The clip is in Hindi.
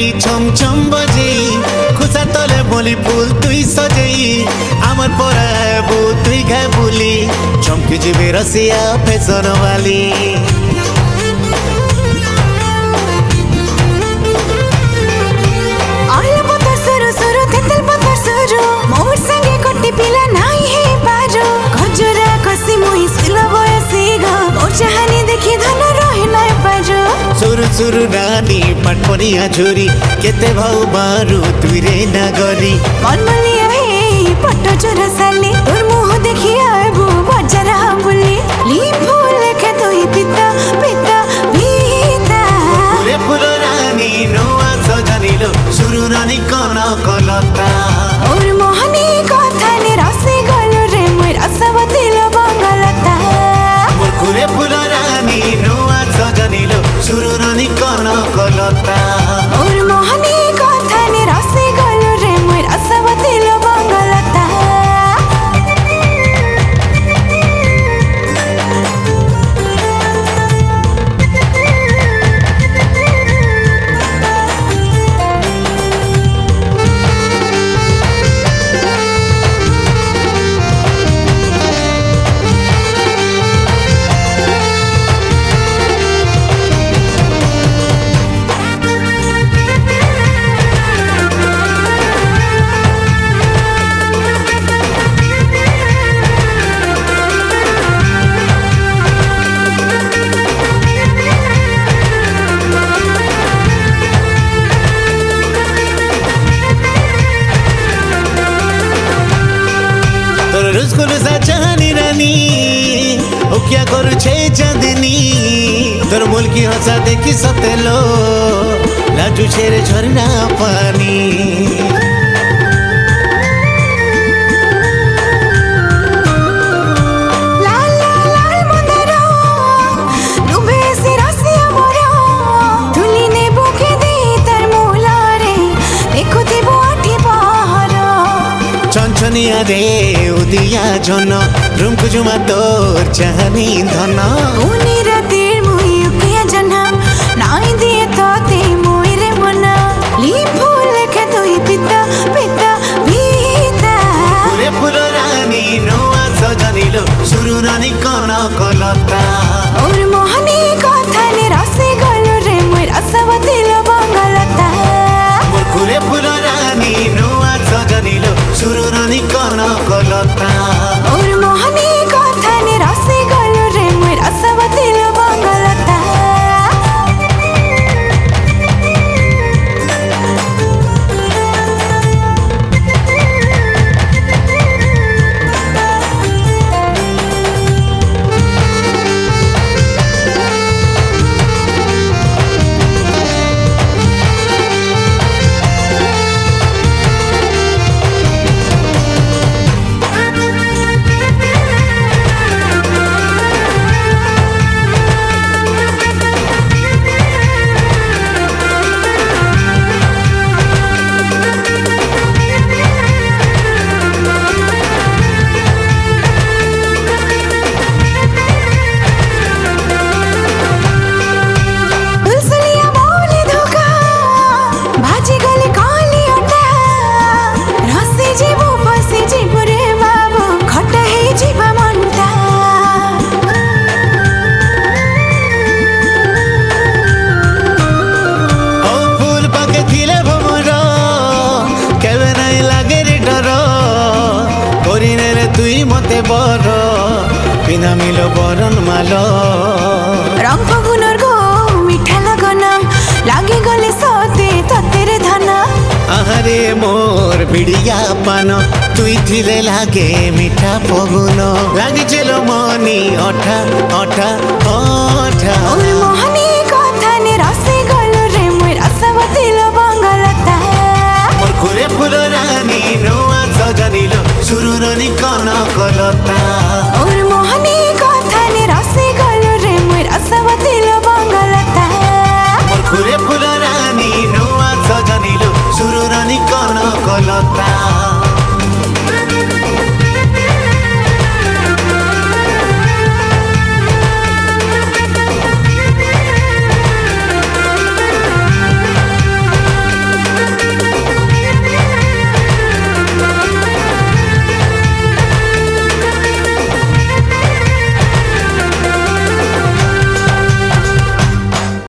छम छम बजेई खुसा तले बोली फूल तुई सजेई आमर पराबू तुई घा बुली चमकी जीवे रसिया फैशन वाली मोर संगे कोटी पिला नाही है बाजो खजरा कसी मोई सिला बयसी ग मोर चाहनी देखि धन रहे नै बाजो सुरु सुरु रानी पटपनिया झुरी केते भाउ मारू तुई रे नगरी मनमलिया हे पट्टो चोरा साली तोर मुह देखि आबू बजार बुली ली फूल के तोई पिता पिता पिता फुले फुल रानी नोआ सजनिलो सुरु रानी कन कलता और मोहनी कथा ने रसे गलो रे मोर असवती लो बंगलता मोर फुले फुल रानी नोआ सजनिलो सुरु रानी कन कलता और मोहनी कथा ने रसे गलो रे मोर असवती लो बंगलता रुस्कुल सा चाहनी रानी ओ क्या करू छे चांदनी तोर मुल्की हंसा देखी सतेलो लाजू छेरे झरना पानी छनिया रे उदिया जन रूम कुजुमा तोर चाहनी धन उनी रातिर मुई उकिया जना नाई दिए तोते मुई रे मना ली फूल के तोई पिता पिता पिता फुले फुल रानी नोआ सजनिलो सुरु रानी कन कलता और मोहनी कथा ने रसे गलो रे मोर असवती लो बंगलता मोर फुले फुल रानी नोआ सजनिलो सुरु रानी कन कलता और मोहनी कथा ने रसे गलो रे मोर असवती लो बंगलता तुई मते बर बिना मिलो बरन मालो रंग फगुनर गो मिठा लगन लागे गले सते ततेरे धन आहारे मोर बिड़िया पान तुई थिले लागे मिठा फगुन लागे चलो मनी अठा अठा अठा और मोहनी कथा ने रसे गलो रे मोर असवती लो बंगलता मोर फुले फुल रानी नोआ सजनिलो सुरु रानी कन कलता।